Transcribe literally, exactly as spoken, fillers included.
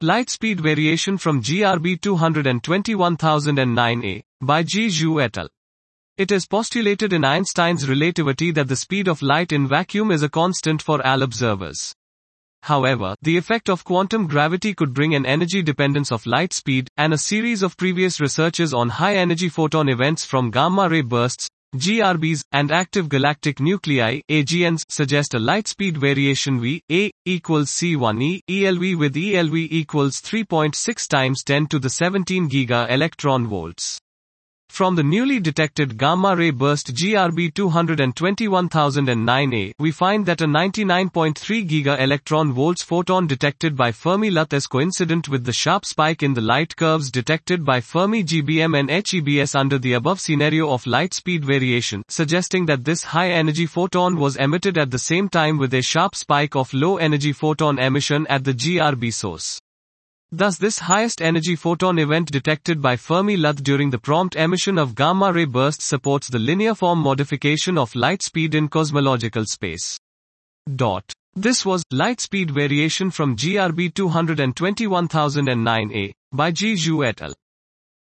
Light speed variation from G R B two hundred twenty-one thousand nine A, by G. Zhu et al. It is postulated in Einstein's relativity that the speed of light in vacuum is a constant for all observers. However, the effect of quantum gravity could bring an energy dependence of light speed, and a series of previous researches on high-energy photon events from gamma-ray bursts, G R Bs, and active galactic nuclei, A G Ns, suggest a light speed variation V, A, equals C one E, E L V with E L V equals three point six times ten to the seventeen giga electron volts. From the newly detected gamma-ray burst G R B two hundred twenty-one thousand nine A, we find that a ninety-nine point three giga electron volts photon detected by Fermi-Luth is coincident with the sharp spike in the light curves detected by Fermi G B M and H E B S under the above scenario of light speed variation, suggesting that this high-energy photon was emitted at the same time with a sharp spike of low-energy photon emission at the G R B source. Thus this highest energy photon event detected by Fermi-Luth during the prompt emission of gamma-ray bursts supports the linear form modification of light speed in cosmological space. Dot. This was Light Speed Variation from G R B two hundred twenty-one thousand nine A, by G. Zhu et al.